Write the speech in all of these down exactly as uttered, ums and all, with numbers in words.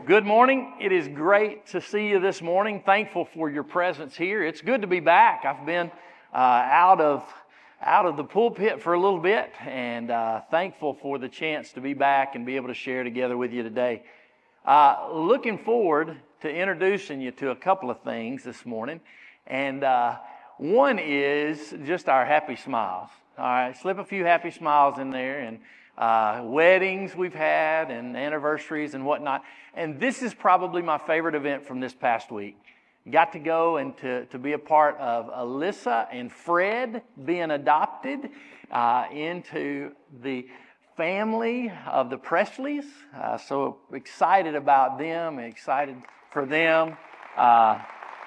Good morning. It is great to see you this morning. Thankful for your presence here. It's good to be back. I've been uh, out of out of the pulpit for a little bit, and uh, thankful for the chance to be back and be able to share together with you today. Uh, looking forward to introducing you to a couple of things this morning, and uh, one is just our happy smiles. All right, slip a few happy smiles in there, and Uh, weddings we've had and anniversaries and whatnot. And this is probably my favorite event from this past week. Got to go and to, to be a part of Alyssa and Fred being adopted uh, into the family of the Presleys. Uh, so excited about them, excited for them. Uh,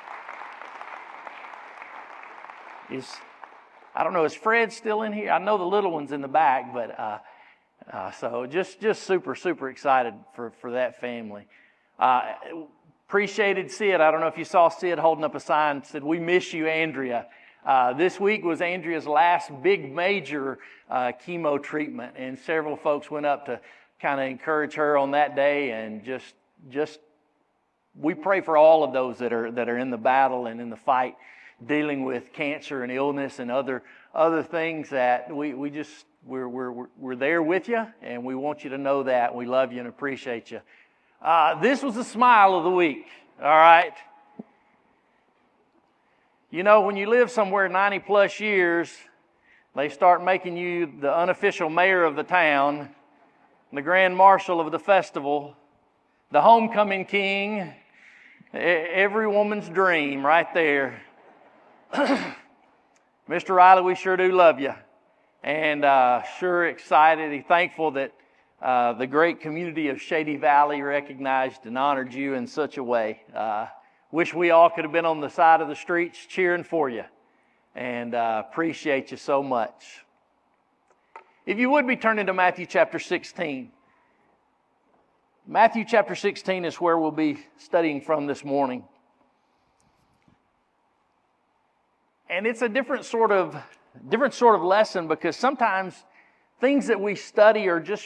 is I don't know, is Fred still in here? I know the little one's in the back, but uh, Uh, so just, just super, super excited for, for that family. Uh, appreciated Sid. I don't know if you saw Sid holding up a sign that said, "We miss you, Andrea." Uh, this week was Andrea's last big major uh, chemo treatment, and several folks went up to kind of encourage her on that day, and just, just we pray for all of those that are that are in the battle and in the fight, dealing with cancer and illness and other other things that we we just. We're, we're, we're there with you, and we want you to know that. We love you and appreciate you. Uh, this was the smile of the week, all right? You know, when you live somewhere ninety plus years, they start making you the unofficial mayor of the town, the grand marshal of the festival, the homecoming king, every woman's dream right there. Mister Riley, we sure do love you. And uh, sure excited and thankful that uh, the great community of Shady Valley recognized and honored you in such a way. Uh, wish we all could have been on the side of the streets cheering for you. And uh, appreciate you so much. If you would be turning to Matthew chapter sixteen. Matthew chapter sixteen is where we'll be studying from this morning. And it's a different sort of Different sort of lesson, because sometimes things that we study are just,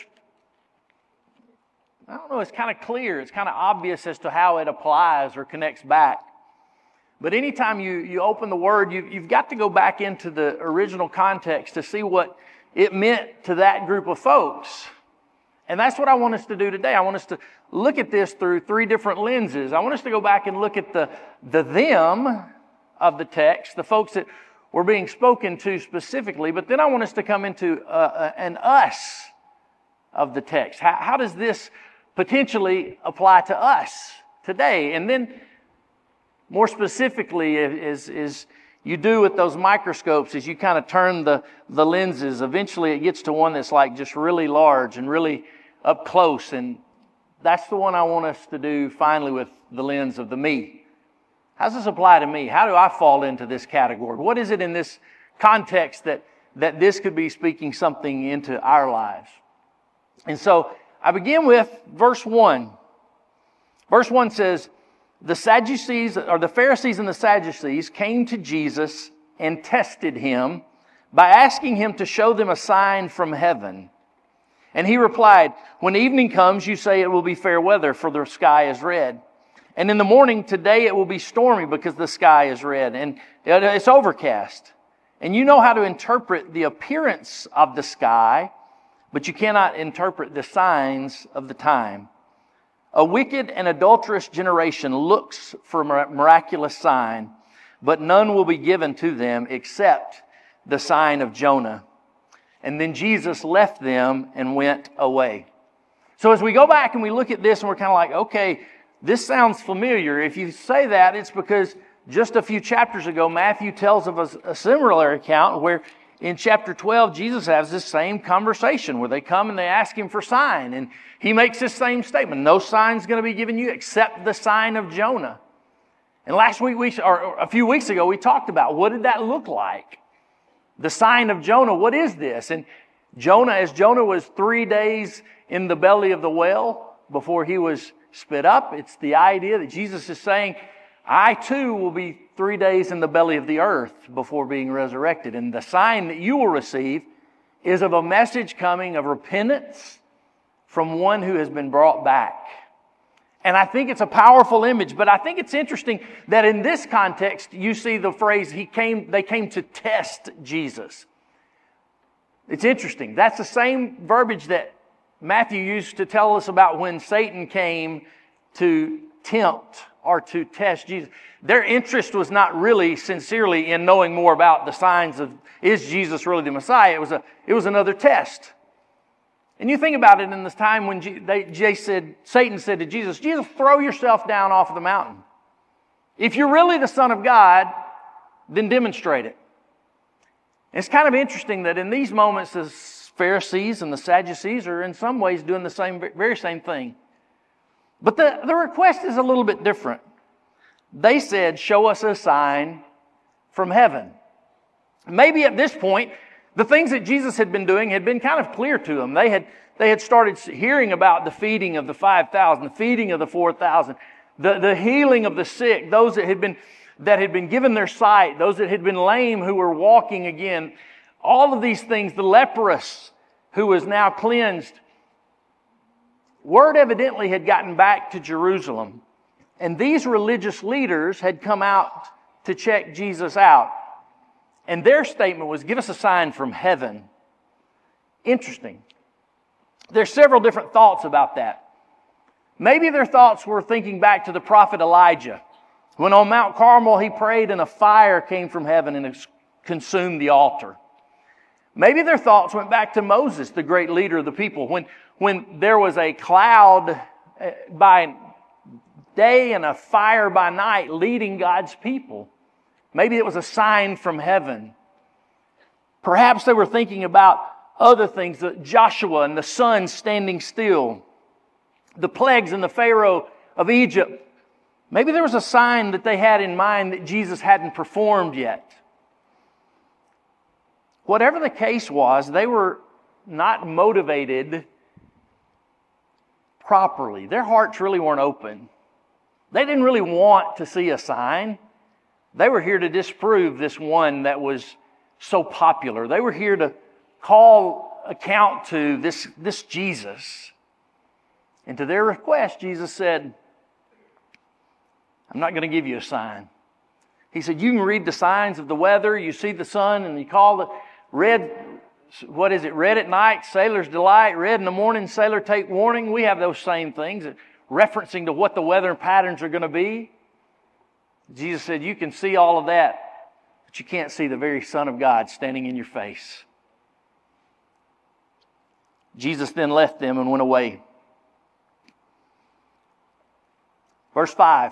I don't know, it's kind of clear. It's kind of obvious as to how it applies or connects back. But anytime you, you open the Word, you, you've got to go back into the original context to see what it meant to that group of folks. And that's what I want us to do today. I want us to look at this through three different lenses. I want us to go back and look at the, the them of the text, the folks that we're being spoken to specifically, but then I want us to come into uh, an us of the text. How, how does this potentially apply to us today? And then more specifically, is, is you do with those microscopes, as you kind of turn the, the lenses, eventually it gets to one that's like just really large and really up close. And that's the one I want us to do finally with the lens of the me. How does this apply to me? How do I fall into this category? What is it in this context that, that this could be speaking something into our lives? And so I begin with verse one. Verse one says, the Sadducees, or the Pharisees and the Sadducees came to Jesus and tested him by asking him to show them a sign from heaven. And he replied, when evening comes, you say it will be fair weather, for the sky is red. And in the morning, today it will be stormy because the sky is red and it's overcast. And you know how to interpret the appearance of the sky, but you cannot interpret the signs of the time. A wicked and adulterous generation looks for a miraculous sign, but none will be given to them except the sign of Jonah. And then Jesus left them and went away. So as we go back and we look at this and we're kind of like, okay, this sounds familiar. If you say that, it's because just a few chapters ago, Matthew tells of a, a similar account where in chapter twelve, Jesus has this same conversation where they come and they ask him for sign. And he makes this same statement, no sign's going to be given you except the sign of Jonah. And last week, we, or a few weeks ago, we talked about what did that look like? The sign of Jonah, what is this? And Jonah, as Jonah was three days in the belly of the whale before he was spit up, it's the idea that Jesus is saying, I too will be three days in the belly of the earth before being resurrected. And the sign that you will receive is of a message coming of repentance from one who has been brought back. And I think it's a powerful image, but I think it's interesting that in this context, you see the phrase, he came, they came to test Jesus. It's interesting. That's the same verbiage that Matthew used to tell us about when Satan came to tempt or to test Jesus. Their interest was not really sincerely in knowing more about the signs of, is Jesus really the Messiah? It was a, it was another test. And you think about it in this time when G, they, Jay said, Satan said to Jesus, Jesus, throw yourself down off of the mountain. If you're really the Son of God, then demonstrate it. And it's kind of interesting that in these moments, the Pharisees and the Sadducees are in some ways doing the same, very same thing. But the, the request is a little bit different. They said, show us a sign from heaven. Maybe at this point, the things that Jesus had been doing had been kind of clear to them. They had, they had started hearing about the feeding of the five thousand, the feeding of the four thousand, the, the healing of the sick, those that had been, that had been given their sight, those that had been lame who were walking again. All of these things, the leprous who was now cleansed. Word evidently had gotten back to Jerusalem. And these religious leaders had come out to check Jesus out. And their statement was, give us a sign from heaven. Interesting. There's several different thoughts about that. Maybe their thoughts were thinking back to the prophet Elijah. When on Mount Carmel he prayed and a fire came from heaven and consumed the altar. Maybe their thoughts went back to Moses, the great leader of the people. When, when there was a cloud by day and a fire by night leading God's people. Maybe it was a sign from heaven. Perhaps they were thinking about other things, Joshua and the sun standing still, the plagues and the Pharaoh of Egypt. Maybe there was a sign that they had in mind that Jesus hadn't performed yet. Whatever the case was, they were not motivated properly. Their hearts really weren't open. They didn't really want to see a sign. They were here to disprove this one that was so popular. They were here to call account to this, this Jesus. And to their request, Jesus said, I'm not going to give you a sign. He said, you can read the signs of the weather. You see the sun and you call the red, what is it? Red at night, sailor's delight. Red in the morning, sailor take warning. We have those same things, referencing to what the weather patterns are going to be. Jesus said, you can see all of that, but you can't see the very Son of God standing in your face. Jesus then left them and went away. Verse five.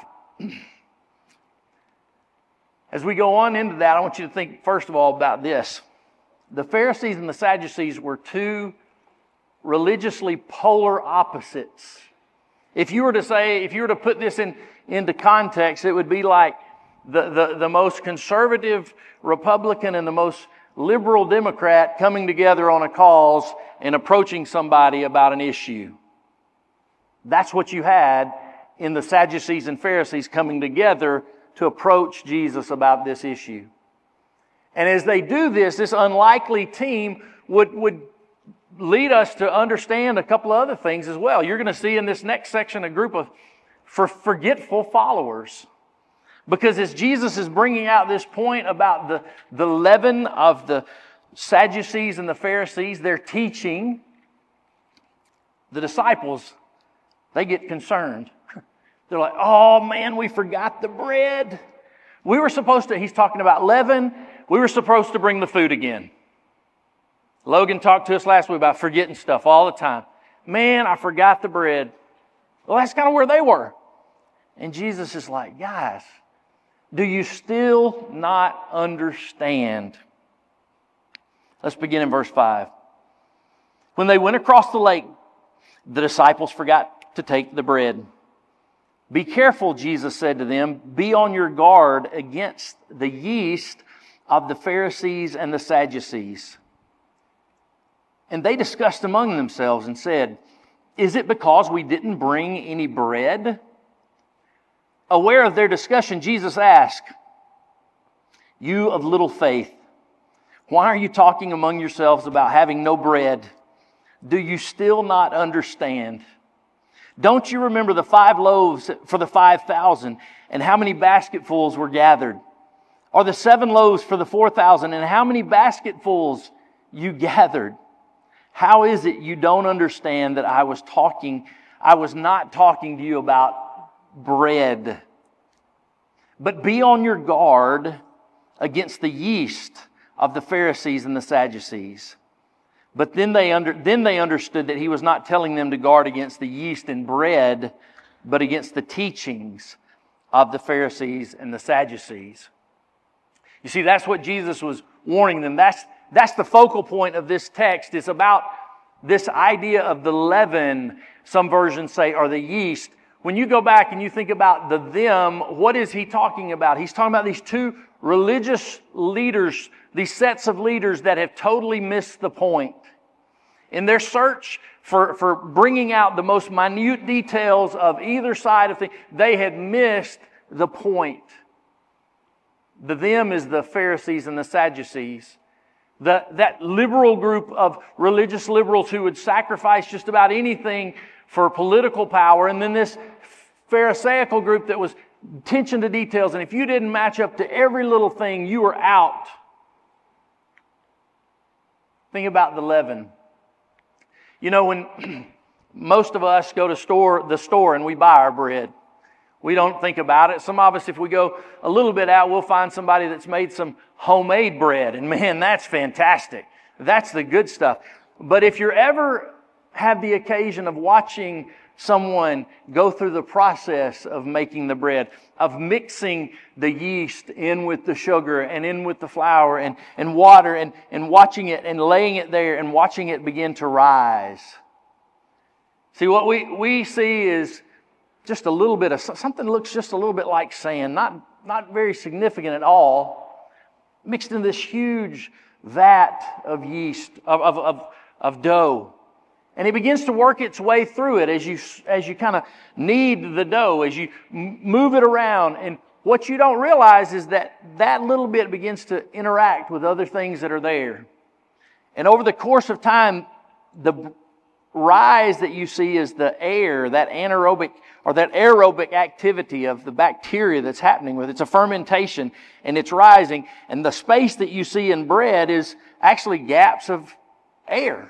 As we go on into that, I want you to think first of all about this. The Pharisees and the Sadducees were two religiously polar opposites. If you were to say, if you were to put this in, into context, it would be like the, the, the most conservative Republican and the most liberal Democrat coming together on a cause and approaching somebody about an issue. That's what you had in the Sadducees and Pharisees coming together to approach Jesus about this issue. And as they do this, this unlikely team would, would lead us to understand a couple of other things as well. You're going to see in this next section a group of for forgetful followers. Because as Jesus is bringing out this point about the, the leaven of the Sadducees and the Pharisees, their teaching, the disciples, they get concerned. They're like, oh man, we forgot the bread. We were supposed to, he's talking about leaven, we were supposed to bring the food again. Logan talked to us last week about forgetting stuff all the time. Man, I forgot the bread. Well, that's kind of where they were. And Jesus is like, guys, do you still not understand? Let's begin in verse five. When they went across the lake, the disciples forgot to take the bread. Be careful, Jesus said to them. Be on your guard against the yeast of the Pharisees and the Sadducees. And they discussed among themselves and said, is it because we didn't bring any bread? Aware of their discussion, Jesus asked, you of little faith, why are you talking among yourselves about having no bread? Do you still not understand? Don't you remember the five loaves for the five thousand and how many basketfuls were gathered? Or the seven loaves for the four thousand and how many basketfuls you gathered? How is it you don't understand that I was talking, I was not talking to you about bread? But be on your guard against the yeast of the Pharisees and the Sadducees. But then they under, then they understood that he was not telling them to guard against the yeast and bread, but against the teachings of the Pharisees and the Sadducees. You see, that's what Jesus was warning them. That's, that's the focal point of this text. It's about this idea of the leaven, some versions say, or the yeast. When you go back and you think about the them, what is he talking about? He's talking about these two religious leaders, these sets of leaders that have totally missed the point. In their search for, for bringing out the most minute details of either side of things, they had missed the point. The them is the Pharisees and the Sadducees. The, that liberal group of religious liberals who would sacrifice just about anything for political power. And then this Pharisaical group that was attention to details. And if you didn't match up to every little thing, you were out. Think about the leaven. You know, when most of us go to store the store and we buy our bread, we don't think about it. Some of us, if we go a little bit out, we'll find somebody that's made some homemade bread. And man, that's fantastic. That's the good stuff. But if you're ever have the occasion of watching someone go through the process of making the bread, of mixing the yeast in with the sugar and in with the flour and, and water and, and watching it and laying it there and watching it begin to rise. See, what we, we see is just a little bit of something that looks just a little bit like sand, not, not very significant at all, mixed in this huge vat of yeast, of, of, of, of dough. And it begins to work its way through it as you as you kind of knead the dough, as you move it around. And what you don't realize is that that little bit begins to interact with other things that are there. And over the course of time, the rise that you see is the air, that anaerobic or that aerobic activity of the bacteria that's happening with it. It's a fermentation and it's rising. And the space that you see in bread is actually gaps of air.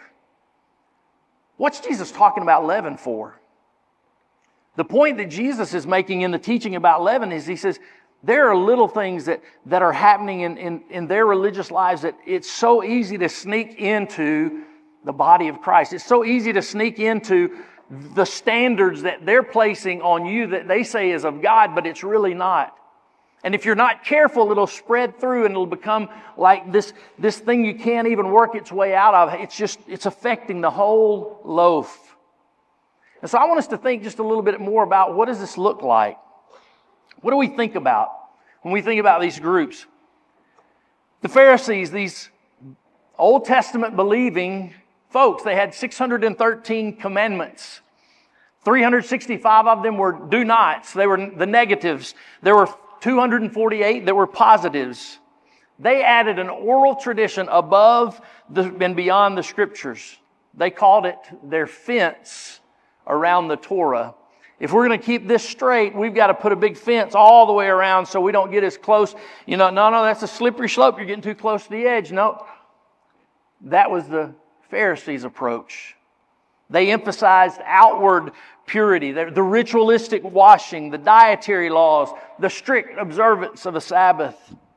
What's Jesus talking about leaven for? The point that Jesus is making in the teaching about leaven is he says, there are little things that, that are happening in, in, in their religious lives that it's so easy to sneak into the body of Christ. It's so easy to sneak into the standards that they're placing on you that they say is of God, but it's really not. And if you're not careful, it'll spread through and it'll become like this, this thing you can't even work its way out of. It's just, it's affecting the whole loaf. And so I want us to think just a little bit more about what does this look like? What do we think about when we think about these groups? The Pharisees, these Old Testament believing folks, they had six hundred thirteen commandments. three hundred sixty-five of them were do nots. They were the negatives. There were two hundred forty-eight that were positives. They added an oral tradition above the, and beyond the Scriptures. They called it their fence around the Torah. If we're going to keep this straight, we've got to put a big fence all the way around so we don't get as close. You know, no, no, that's a slippery slope. You're getting too close to the edge. No, that was the Pharisees' approach. They emphasized outward purity, the, the ritualistic washing, the dietary laws, the strict observance of a Sabbath.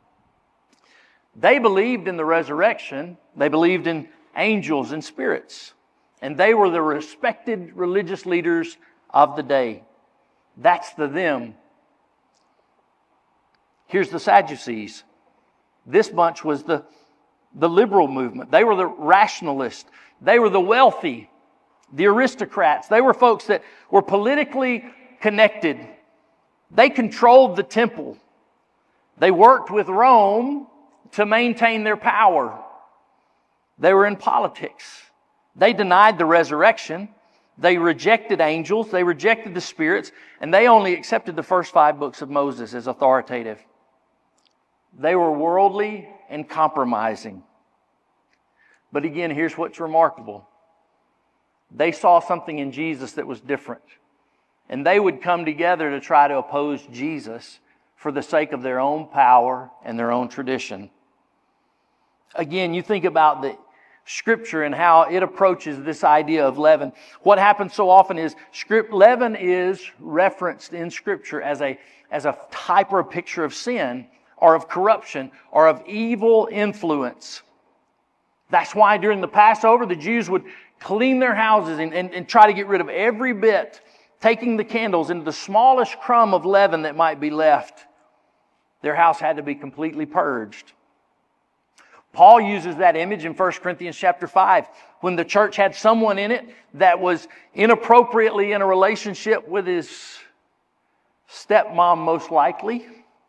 They believed in the resurrection. They believed in angels and spirits. And they were the respected religious leaders of the day. That's the them. Here's the Sadducees. This bunch was the, the liberal movement. They were the rationalists. They were the wealthy, the aristocrats. They were folks that were politically connected. They controlled the temple. They worked with Rome to maintain their power. They were in politics. They denied the resurrection. They rejected angels. They rejected the spirits. And they only accepted the first five books of Moses as authoritative. They were worldly and compromising. But again, here's what's remarkable. They saw something in Jesus that was different. And they would come together to try to oppose Jesus for the sake of their own power and their own tradition. Again, you think about the Scripture and how it approaches this idea of leaven. What happens so often is script, leaven is referenced in Scripture as a, as a type or a picture of sin or of corruption or of evil influence. That's why during the Passover, the Jews would clean their houses and, and, and try to get rid of every bit, taking the candles into the smallest crumb of leaven that might be left. Their house had to be completely purged. Paul uses that image in First Corinthians chapter five, when the church had someone in it that was inappropriately in a relationship with his stepmom, most likely.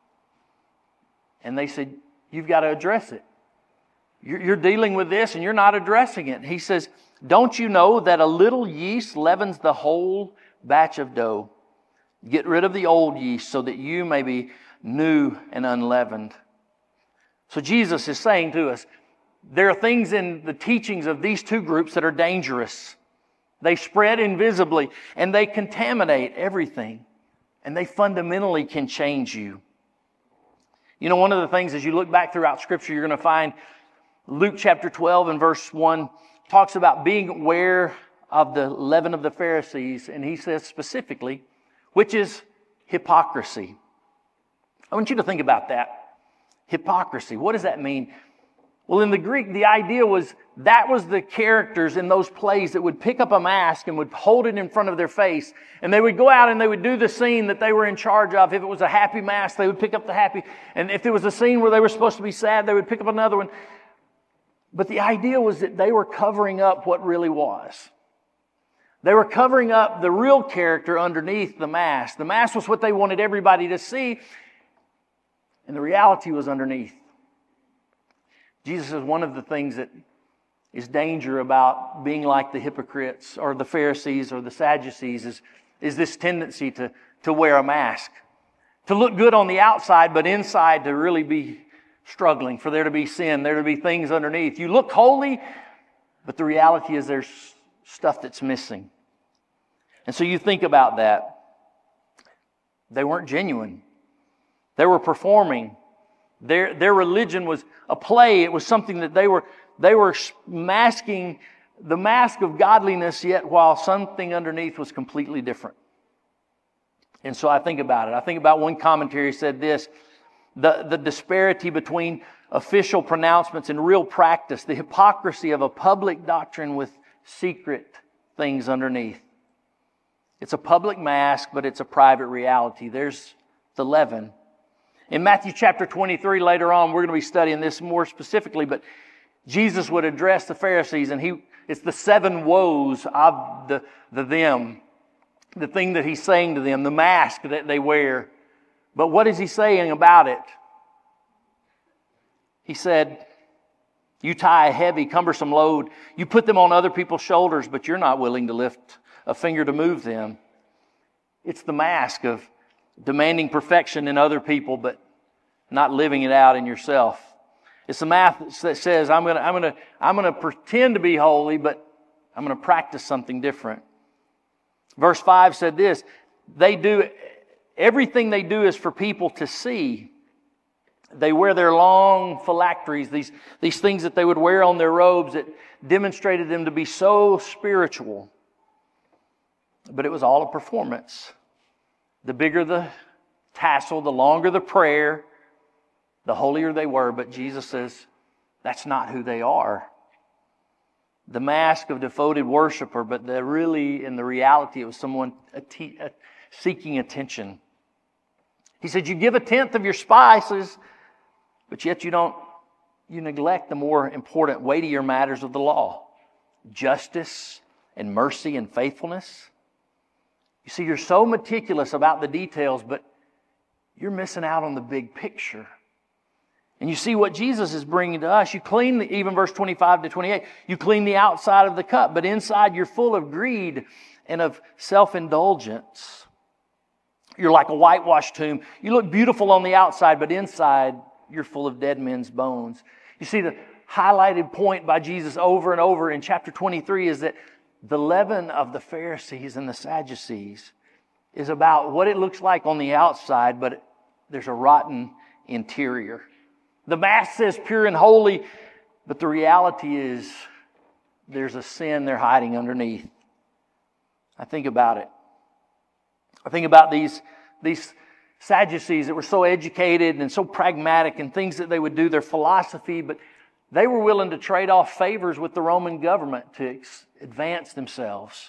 And they said, you've got to address it. You're dealing with this and you're not addressing it. He says, don't you know that a little yeast leavens the whole batch of dough? Get rid of the old yeast so that you may be new and unleavened. So Jesus is saying to us, there are things in the teachings of these two groups that are dangerous. They spread invisibly and they contaminate everything. And they fundamentally can change you. You know, one of the things as you look back throughout Scripture, you're going to find Luke chapter twelve and verse one talks about being aware of the leaven of the Pharisees. And he says specifically, which is hypocrisy. I want you to think about that. Hypocrisy. What does that mean? Well, in the Greek, the idea was that was the characters in those plays that would pick up a mask and would hold it in front of their face. And they would go out and they would do the scene that they were in charge of. If it was a happy mask, they would pick up the happy. And if there was a scene where they were supposed to be sad, they would pick up another one. But the idea was that they were covering up what really was. They were covering up the real character underneath the mask. The mask was what they wanted everybody to see. And the reality was underneath. Jesus says one of the things that is danger about being like the hypocrites or the Pharisees or the Sadducees is, is this tendency to, to wear a mask. To look good on the outside, but inside to really be struggling, for there to be sin, there to be things underneath. You look holy, but the reality is there's stuff that's missing. And so you think about that. They weren't genuine. They were performing. Their, their religion was a play. It was something that they were, they were masking the mask of godliness, yet while something underneath was completely different. And so I think about it. I think about one commentary said this, the, the disparity between official pronouncements and real practice, the hypocrisy of a public doctrine with secret things underneath. It's a public mask, but it's a private reality. There's the leaven. In Matthew chapter twenty-three, later on, we're going to be studying this more specifically, but Jesus would address the Pharisees, and he it's the seven woes of the, the them, the thing that he's saying to them, the mask that they wear. But what is he saying about it? He said, you tie a heavy, cumbersome load, you put them on other people's shoulders, but you're not willing to lift a finger to move them. It's the mask of demanding perfection in other people, but not living it out in yourself. It's the math that says, I'm going to, I'm going to, I'm going to pretend to be holy, but I'm going to practice something different. Verse five said this, they do, everything they do is for people to see. They wear their long phylacteries, these, these things that they would wear on their robes that demonstrated them to be so spiritual. But it was all a performance. The bigger the tassel, the longer the prayer, the holier they were. But Jesus says, that's not who they are. The mask of devoted worshiper, but the really, in the reality, it was someone seeking attention. He said, you give a tenth of your spices, but yet you don't, you neglect the more important, weightier matters of the law. Justice and mercy and faithfulness. You see, you're so meticulous about the details, but you're missing out on the big picture. And you see what Jesus is bringing to us. You clean, the, even verse twenty-five to twenty-eight, you clean the outside of the cup, but inside you're full of greed and of self-indulgence. You're like a whitewashed tomb. You look beautiful on the outside, but inside you're full of dead men's bones. You see, the highlighted point by Jesus over and over in chapter twenty-three is that the leaven of the Pharisees and the Sadducees is about what it looks like on the outside, but there's a rotten interior. The mask says pure and holy, but the reality is there's a sin they're hiding underneath. I think about it. I think about these, these Sadducees that were so educated and so pragmatic and things that they would do, their philosophy, but they were willing to trade off favors with the Roman government to ex- advance themselves.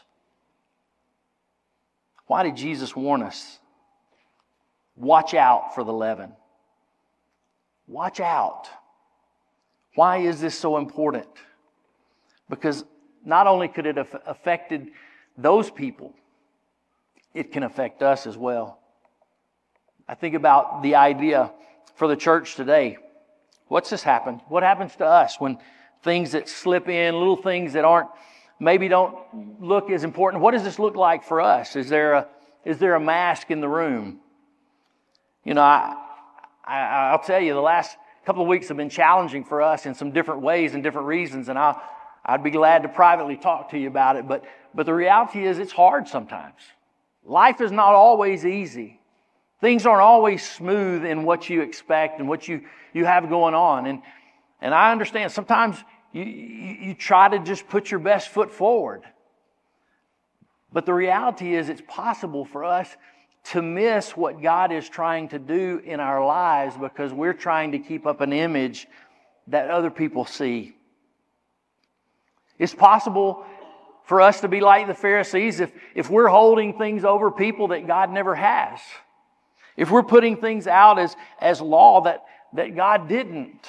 Why did Jesus warn us? Watch out for the leaven. Watch out. Why is this so important? Because not only could it have affected those people, it can affect us as well. I think about the idea for the church today. What's this happen? What happens to us when things that slip in, little things that aren't, maybe don't look as important? What does this look like for us? Is there a, is there a mask in the room? You know, I, I, I'll tell you, the last couple of weeks have been challenging for us in some different ways and different reasons, and I'll, I'd be glad to privately talk to you about it. But, but the reality is it's hard sometimes. Life is not always easy. Things aren't always smooth in what you expect and what you, you have going on. And, and I understand sometimes you, you, you try to just put your best foot forward. But the reality is it's possible for us to miss what God is trying to do in our lives because we're trying to keep up an image that other people see. It's possible for us to be like the Pharisees if, if we're holding things over people that God never has. If we're putting things out as, as law that, that God didn't.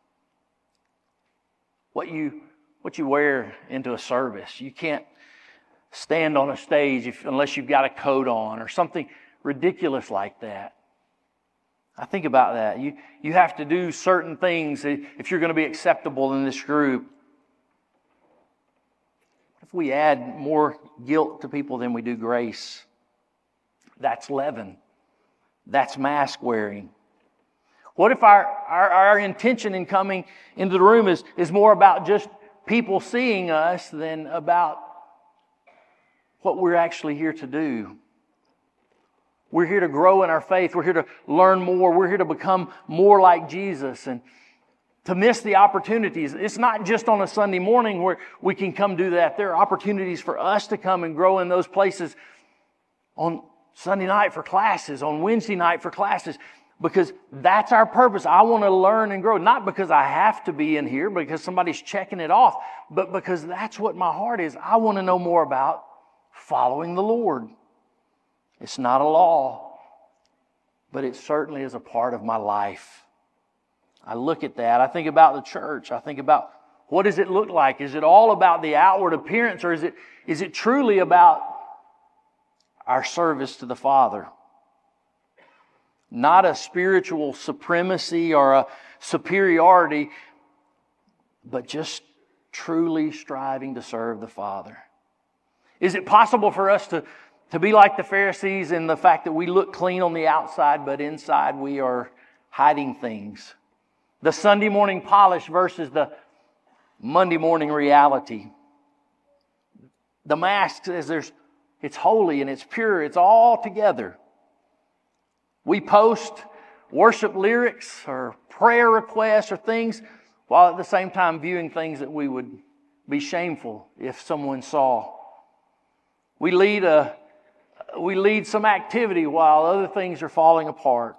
What you, what you wear into a service. You can't stand on a stage if, unless you've got a coat on or something ridiculous like that. I think about that. You, you have to do certain things if you're going to be acceptable in this group. What if we add more guilt to people than we do grace? That's leaven. That's mask wearing. What if our, our, our intention in coming into the room is, is more about just people seeing us than about what we're actually here to do? We're here to grow in our faith. We're here to learn more. We're here to become more like Jesus and to miss the opportunities. It's not just on a Sunday morning where we can come do that. There are opportunities for us to come and grow in those places on Sunday night for classes, on Wednesday night for classes, because that's our purpose. I want to learn and grow, not because I have to be in here, because somebody's checking it off, but because that's what my heart is. I want to know more about following the Lord. It's not a law, but it certainly is a part of my life. I look at that. I think about the church. I think about what does it look like? Is it all about the outward appearance, or is it, is it truly about our service to the Father? Not a spiritual supremacy or a superiority, but just truly striving to serve the Father. Is it possible for us to, to be like the Pharisees in the fact that we look clean on the outside, but inside we are hiding things? The Sunday morning polish versus the Monday morning reality. The mask says there's it's holy and it's pure. It's all together. We post worship lyrics or prayer requests or things while at the same time viewing things that we would be shameful if someone saw. We lead a we lead some activity while other things are falling apart.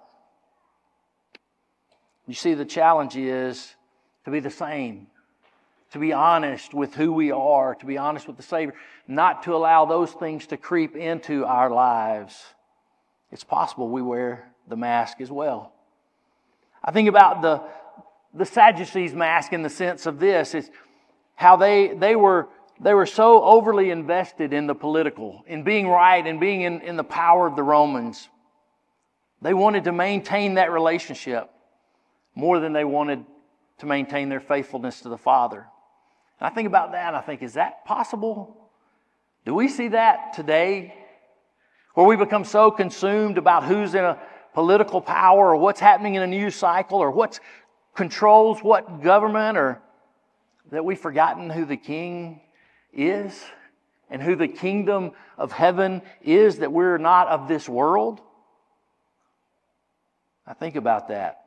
You see, the challenge is to be the same. To be honest with who we are, to be honest with the Savior, not to allow those things to creep into our lives. It's possible we wear the mask as well. I think about the, the Sadducees' mask in the sense of this, is how they, they were they were so overly invested in the political, in being right and being in, in the power of the Romans. They wanted to maintain that relationship more than they wanted to maintain their faithfulness to the Father. And I think about that and I think, is that possible? Do we see that today? Where we become so consumed about who's in a political power or what's happening in a news cycle or what controls what government, or that we've forgotten who the King is and who the kingdom of heaven is, that we're not of this world? I think about that.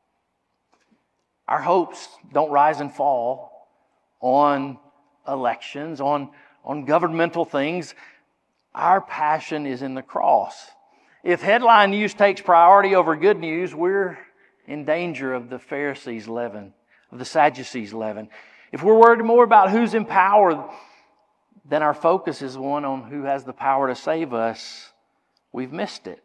Our hopes don't rise and fall on elections, on, on governmental things. Our passion is in the cross. If headline news takes priority over good news, we're in danger of the Pharisees' leaven, of the Sadducees' leaven. If we're worried more about who's in power, then our focus is one on who has the power to save us. We've missed it.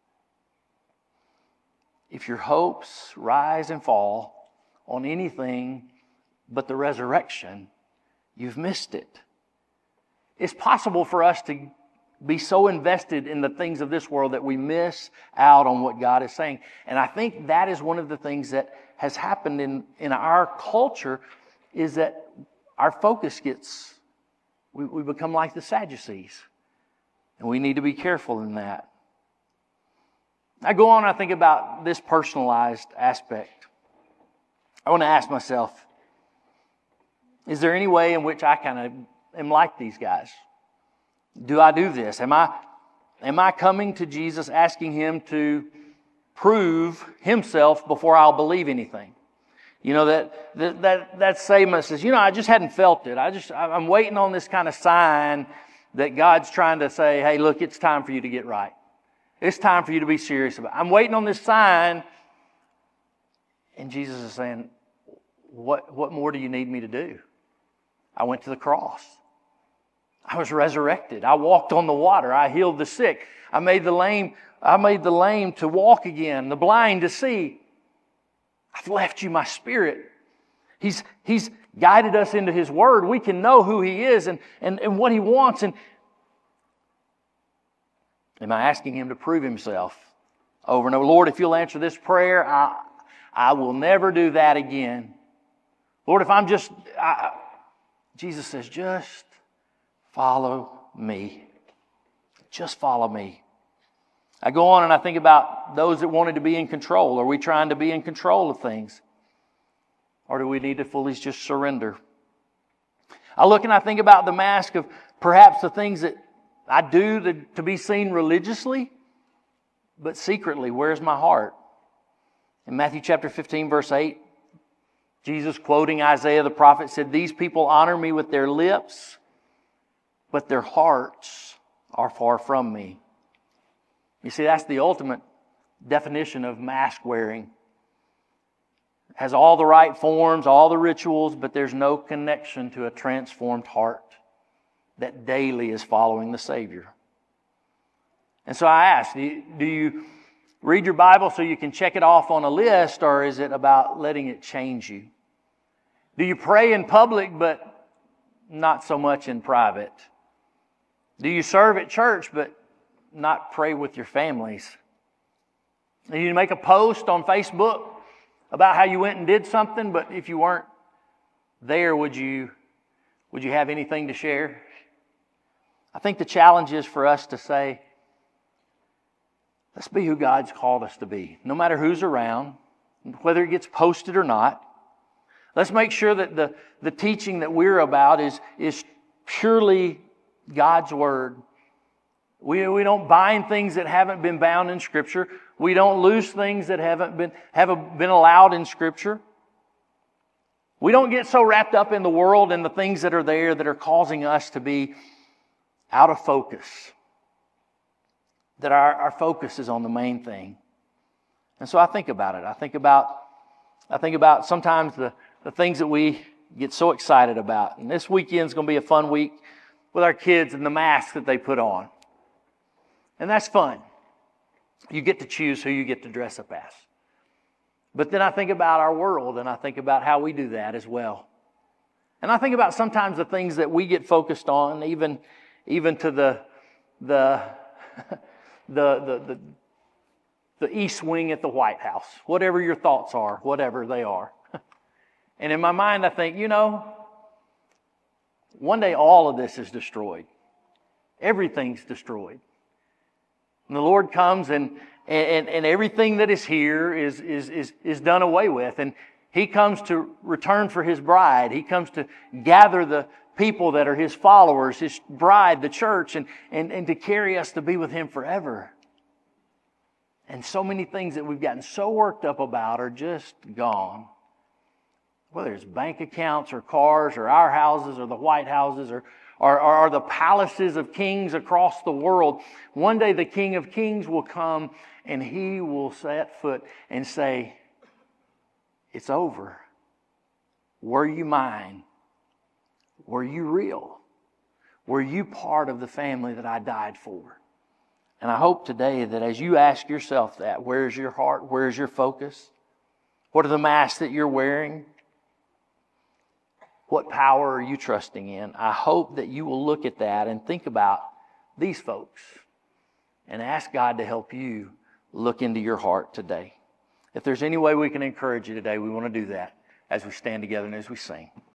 If your hopes rise and fall on anything but the resurrection, you've missed it. It's possible for us to be so invested in the things of this world that we miss out on what God is saying. And I think that is one of the things that has happened in, in our culture, is that our focus gets, we, we become like the Sadducees. And we need to be careful in that. I go on and I think about this personalized aspect. I want to ask myself, is there any way in which I kind of am like these guys? Do I do this? Am I, am I coming to Jesus asking Him to prove Himself before I'll believe anything? You know, that that that, that statement says, you know, I just hadn't felt it. I just, I'm waiting on this kind of sign that God's trying to say, hey, look, it's time for you to get right. It's time for you to be serious about it. I'm waiting on this sign. And Jesus is saying, what, what more do you need me to do? I went to the cross. I was resurrected. I walked on the water. I healed the sick. I made the lame, I made the lame to walk again, the blind to see. I've left you my Spirit. He's, he's guided us into His Word. We can know who He is and, and, and what He wants. And am I asking Him to prove Himself over and over? Lord, if you'll answer this prayer, I, I will never do that again. Lord, if I'm just, I, Jesus says, just follow me. Just follow me. I go on and I think about those that wanted to be in control. Are we trying to be in control of things? Or do we need to fully just surrender? I look and I think about the mask of perhaps the things that I do to, to be seen religiously, but secretly, where's my heart? In Matthew chapter fifteen, verse eight, Jesus, quoting Isaiah the prophet, said, "These people honor me with their lips, but their hearts are far from me." You see, that's the ultimate definition of mask wearing. It has all the right forms, all the rituals, but there's no connection to a transformed heart that daily is following the Savior. And so I ask, do you, do you read your Bible so you can check it off on a list, or is it about letting it change you? Do you pray in public but not so much in private? Do you serve at church but not pray with your families? Do you make a post on Facebook about how you went and did something, but if you weren't there, would you, would you have anything to share? I think the challenge is for us to say, let's be who God's called us to be, no matter who's around, whether it gets posted or not. Let's make sure that the, the teaching that we're about is, is purely God's Word. We, we don't bind things that haven't been bound in Scripture. We don't loose things that haven't been, haven't been allowed in Scripture. We don't get so wrapped up in the world and the things that are there that are causing us to be out of focus. That our, our focus is on the main thing. And so I think about it. I think about, I think about sometimes the, the things that we get so excited about. And this weekend's going to be a fun week with our kids and the masks that they put on. And that's fun. You get to choose who you get to dress up as. But then I think about our world, and I think about how we do that as well. And I think about sometimes the things that we get focused on, even, even to the, the, the, the, the, the East Wing at the White House. Whatever your thoughts are, whatever they are. And in my mind I think, you know, one day all of this is destroyed. Everything's destroyed. And the Lord comes and, and, and everything that is here is, is, is, is done away with. And He comes to return for His bride. He comes to gather the, people that are His followers, His bride, the church, and, and, and to carry us to be with Him forever. And so many things that we've gotten so worked up about are just gone. Whether it's bank accounts or cars or our houses or the White Houses or, or, or the palaces of kings across the world. One day the King of Kings will come and He will set foot and say, it's over. Were you mine? Were you real? Were you part of the family that I died for? And I hope today that as you ask yourself that, where's your heart? Where's your focus? What are the masks that you're wearing? What power are you trusting in? I hope that you will look at that and think about these folks and ask God to help you look into your heart today. If there's any way we can encourage you today, we want to do that as we stand together and as we sing.